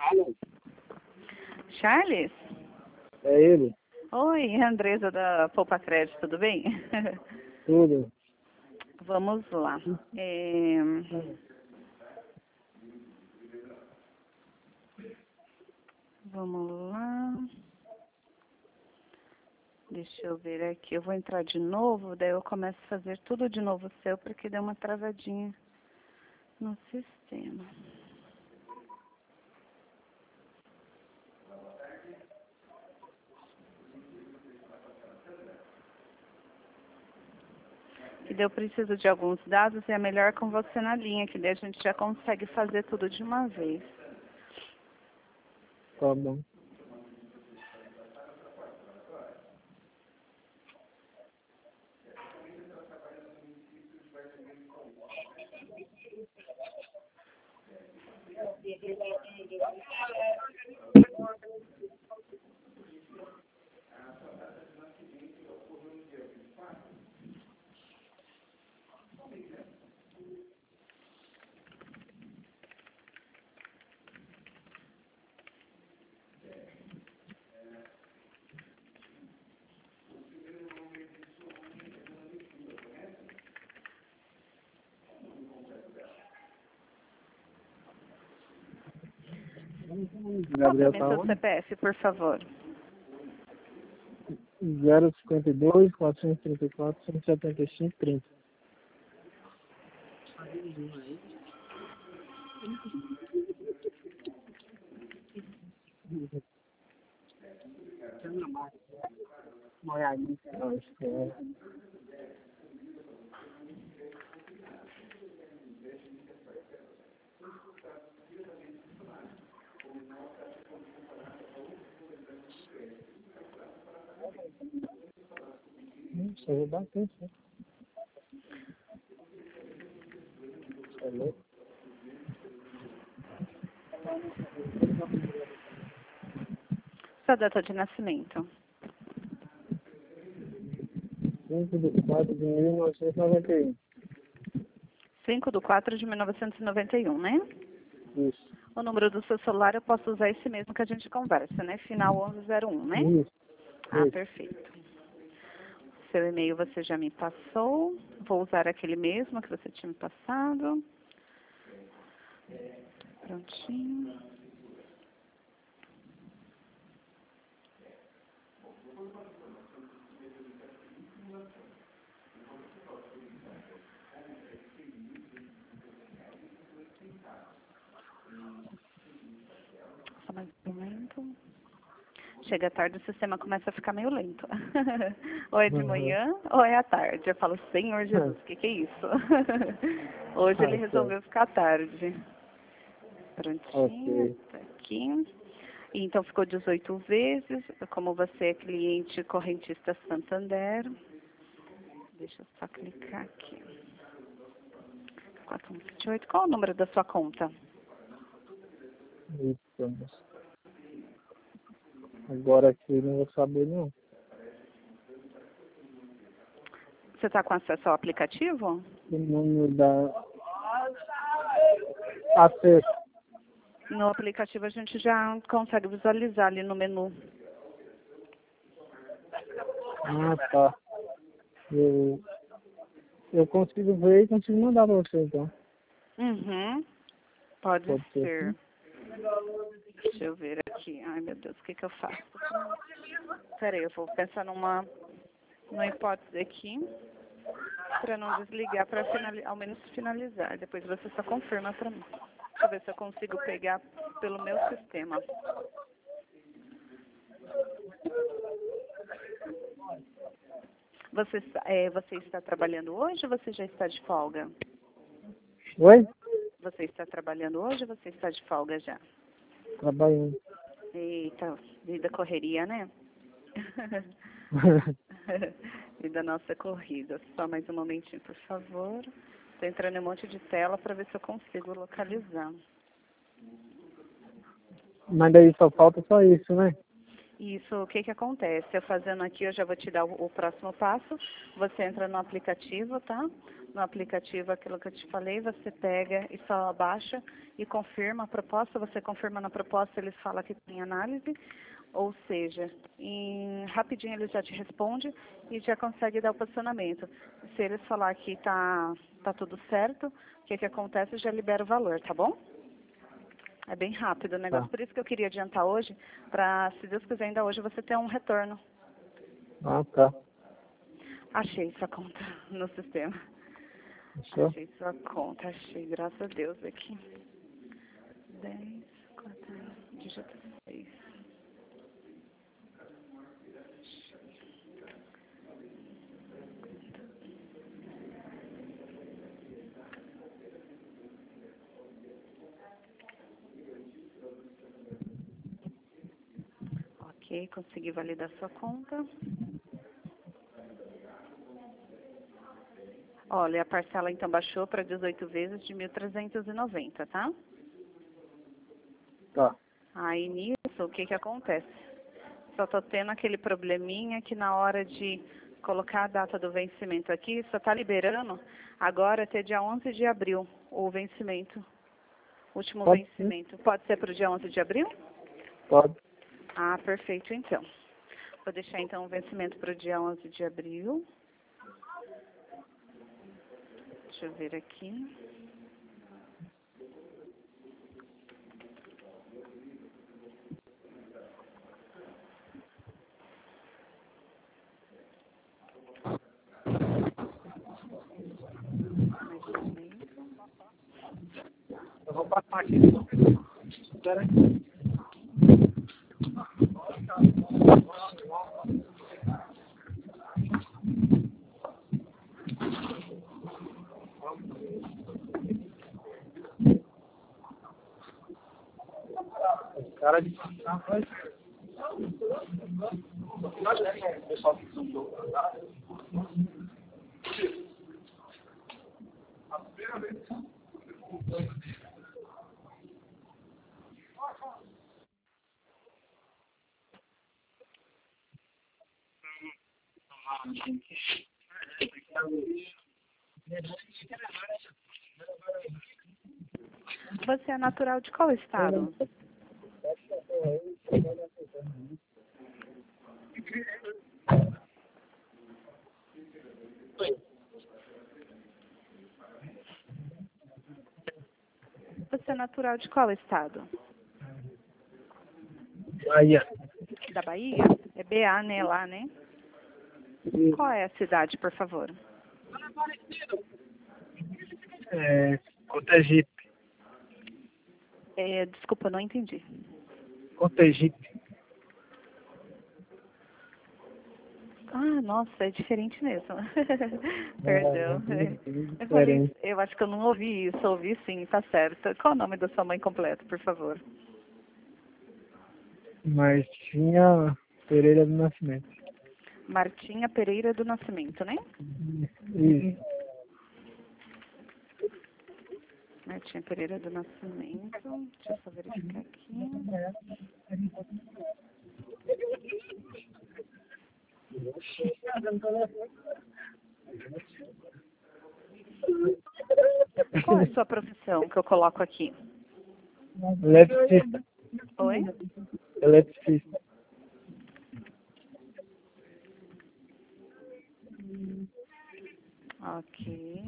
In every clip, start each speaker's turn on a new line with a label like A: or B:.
A: Alô?
B: Charles?
A: É ele?
B: Oi, é a Andresa da Poupa Crédito, tudo bem?
A: Tudo.
B: Vamos lá. Vamos lá. Deixa eu ver aqui. Eu vou entrar de novo, daí eu começo a fazer tudo de novo seu, porque deu uma travadinha no sistema. Que daí eu preciso de alguns dados e é melhor com você na linha, que daí a gente já consegue fazer tudo de uma vez.
A: Tá bom. Gabriel tá
B: Seu
A: onde?
B: CPF, por favor.
A: 052 434 175 30. Só vou bater, né? Alô?
B: Sua data de nascimento.
A: 5/4/1991.
B: 5/4/1991, né?
A: Isso.
B: O número do seu celular eu posso usar esse mesmo que a gente conversa, né? Final 1101, né?
A: Isso.
B: Ah,
A: Isso.
B: perfeito. Seu e-mail você já me passou. Vou usar aquele mesmo que você tinha me passado. Prontinho. Só mais um momento. Chega tarde, o sistema começa a ficar meio lento. Ou é de manhã, ou é à tarde. Eu falo, Senhor Jesus, o que é isso? Hoje ele resolveu ficar tarde. Prontinho, tá aqui. Então ficou 18 vezes. Como você é cliente correntista Santander. Deixa eu só clicar aqui. 4128. Qual o número da sua conta?
A: Isso. Agora aqui não vou saber não.
B: Você está com acesso ao aplicativo?
A: O número da acesso.
B: No aplicativo a gente já consegue visualizar ali no menu.
A: Ah, tá. Eu consigo ver e consigo mandar para você, então.
B: Uhum. Pode
A: ser
B: ser.
A: assim?
B: Deixa eu ver aqui. Ai, meu Deus, o que eu faço? Peraí, eu vou pensar numa hipótese aqui para não desligar, para ao menos finalizar. Depois você só confirma para mim. Deixa eu ver se eu consigo pegar pelo meu sistema. Você está trabalhando hoje ou você já está de folga?
A: Oi?
B: Você está trabalhando hoje ou você está de folga já?
A: Trabalhando.
B: Eita, vida correria, né? Vida nossa corrida. Só mais um momentinho, por favor. Estou entrando em um monte de tela para ver se eu consigo localizar.
A: Mas daí só falta só isso, né?
B: Isso, o que acontece? Eu fazendo aqui, eu já vou te dar o próximo passo. Você entra no aplicativo, tá? no aplicativo aquilo que eu te falei, você pega e só baixa e confirma a proposta, você confirma na proposta, eles falam que tem análise, ou seja, rapidinho eles já te respondem e já consegue dar o posicionamento. Se eles falar que tá tudo certo, o que acontece, já libera o valor, tá bom? É bem rápido o negócio,
A: Tá.
B: por isso que eu queria adiantar hoje, para, se Deus quiser, ainda hoje você ter um retorno.
A: Ah, tá.
B: Achei sua conta no sistema.
A: Fechou?
B: Achei sua conta, achei, graças a Deus aqui. 10, 4, dígito 6. Ok, consegui validar sua conta. Olha, a parcela então baixou para 18 vezes de 1.390, tá?
A: Tá.
B: Aí nisso, o que acontece? Só tô tendo aquele probleminha que na hora de colocar a data do vencimento aqui, só tá liberando agora até dia 11 de abril o vencimento, último
A: Pode sim?
B: vencimento. Pode ser para o dia 11 de abril?
A: Pode.
B: Ah, perfeito então. Vou deixar então o vencimento para o dia 11 de abril. Deixa eu ver aqui. Mais um momento.
A: Eu vou passar aqui. Espera aí. Cara de passar, vai. Pessoal que estudou.
B: Você é natural de qual estado? Você é natural de qual estado?
A: Bahia.
B: Da Bahia? É BA, né, lá, né? Qual é a cidade, por favor?
A: Cotegipe.
B: Desculpa, não entendi.
A: Cotegipe.
B: Ah, nossa, é diferente mesmo. Perdão. Eu falei,
A: Diferente.
B: eu acho que eu não ouvi isso, ouvi sim, tá certo. Qual o nome da sua mãe completo, por favor?
A: Martinha Pereira do Nascimento.
B: Martinha Pereira do Nascimento, né?
A: Isso.
B: Martinha Pereira do Nascimento. Deixa eu só verificar aqui. Qual é a sua profissão que eu coloco aqui?
A: Eletricista.
B: Oi?
A: Eletricista.
B: Ok.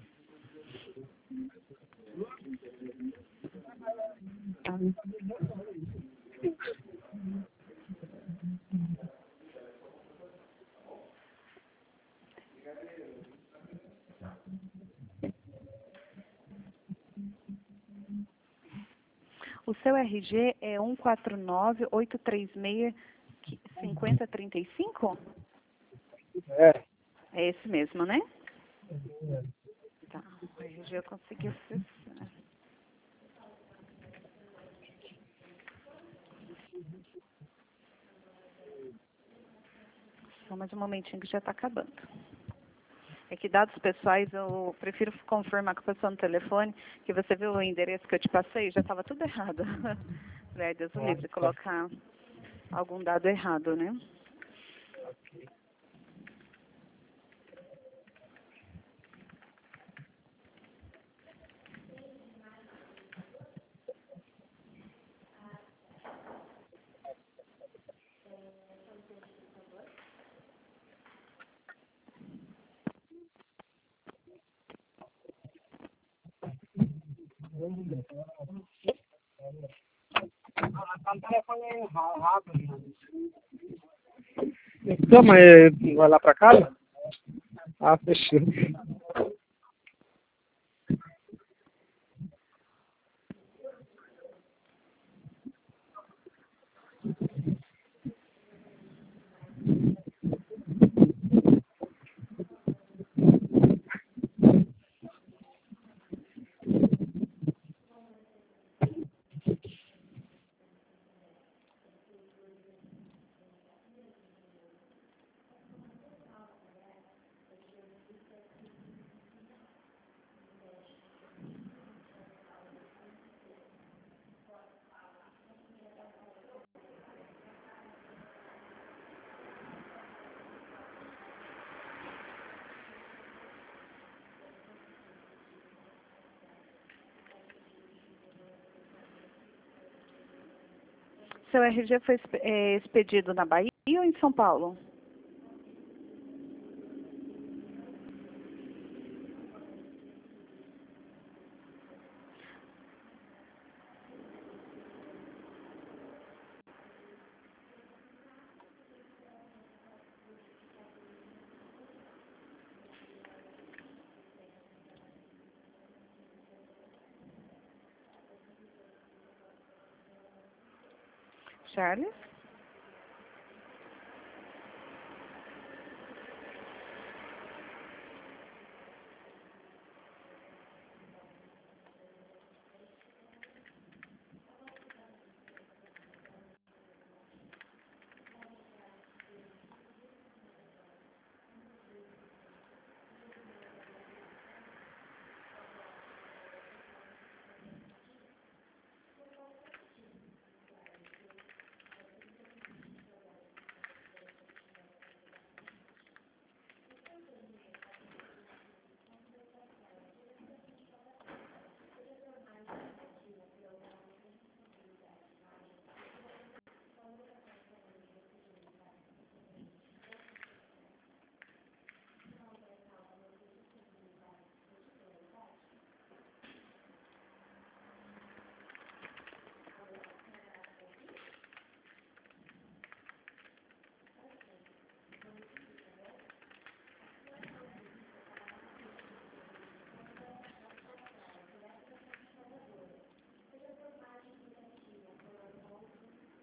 B: O seu RG é 149-836-5035?
A: É.
B: É esse mesmo, né? Tá, o RG eu consegui acessar. Só mais um momentinho que já está acabando. É que dados pessoais eu prefiro confirmar com a pessoa no telefone, que você viu o endereço que eu te passei, já estava tudo errado. Falei, Deus o livre, colocar algum dado errado, né?
A: Tá no telefone rápido. Então, mas vai lá pra casa? Ah, fechou.
B: Seu RG foi expedido na Bahia ou em São Paulo? Charles?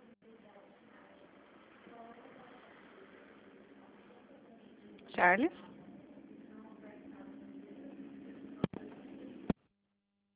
B: Charles?